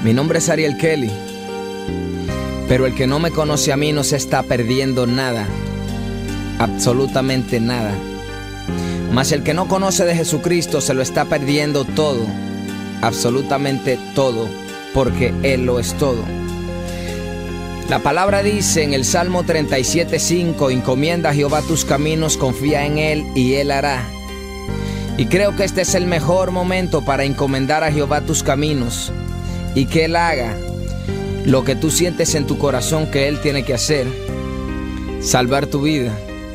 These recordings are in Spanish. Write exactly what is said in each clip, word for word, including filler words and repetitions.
Mi nombre es Ariel Kelly, pero el que no me conoce a mí no se está perdiendo nada, absolutamente nada. Mas el que no conoce de Jesucristo se lo está perdiendo todo, absolutamente todo, porque Él lo es todo. La palabra dice en el Salmo treinta y siete cinco: encomienda a Jehová tus caminos, confía en Él y Él hará. Y creo que este es el mejor momento para encomendar a Jehová tus caminos y que Él haga lo que tú sientes en tu corazón que Él tiene que hacer: salvar tu vida.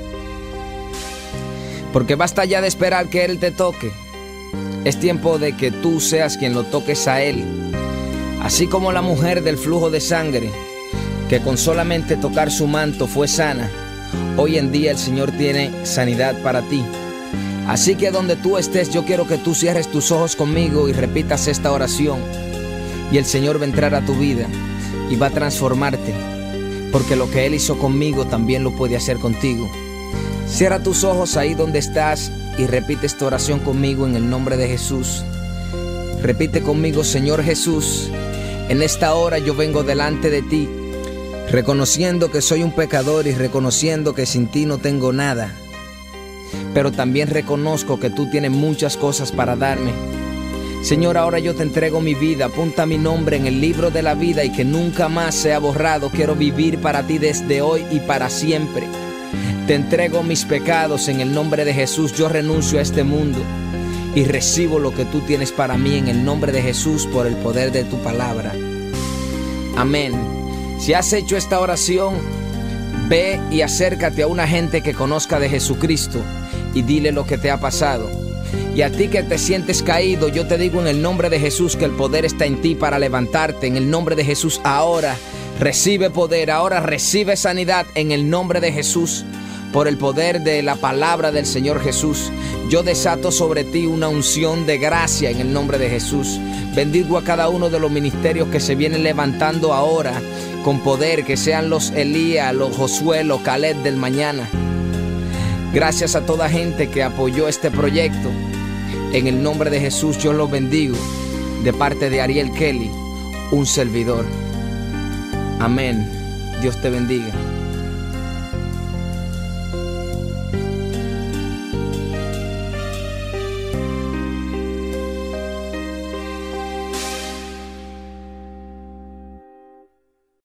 Porque basta ya de esperar que Él te toque. Es tiempo de que tú seas quien lo toques a Él. Así como la mujer del flujo de sangre, que con solamente tocar su manto fue sana, hoy en día el Señor tiene sanidad para ti. Así que donde tú estés, yo quiero que tú cierres tus ojos conmigo y repitas esta oración. Y el Señor va a entrar a tu vida y va a transformarte, porque lo que Él hizo conmigo también lo puede hacer contigo. Cierra tus ojos ahí donde estás y repite esta oración conmigo en el nombre de Jesús. Repite conmigo: Señor Jesús, en esta hora yo vengo delante de ti, reconociendo que soy un pecador y reconociendo que sin ti no tengo nada. Pero también reconozco que tú tienes muchas cosas para darme. Señor, ahora yo te entrego mi vida, apunta mi nombre en el libro de la vida y que nunca más sea borrado. Quiero vivir para ti desde hoy y para siempre. Te entrego mis pecados en el nombre de Jesús. Yo renuncio a este mundo y recibo lo que tú tienes para mí en el nombre de Jesús por el poder de tu palabra. Amén. Si has hecho esta oración, ve y acércate a una gente que conozca de Jesucristo y dile lo que te ha pasado. Y a ti que te sientes caído, yo te digo en el nombre de Jesús que el poder está en ti para levantarte. En el nombre de Jesús ahora recibe poder, ahora recibe sanidad en el nombre de Jesús. Por el poder de la palabra del Señor Jesús, yo desato sobre ti una unción de gracia en el nombre de Jesús. Bendigo a cada uno de los ministerios que se vienen levantando ahora con poder, que sean los Elías, los Josué, los Caleb del mañana. Gracias a toda gente que apoyó este proyecto. En el nombre de Jesús yo los bendigo, de parte de Ariel Kelly, un servidor. Amén. Dios te bendiga.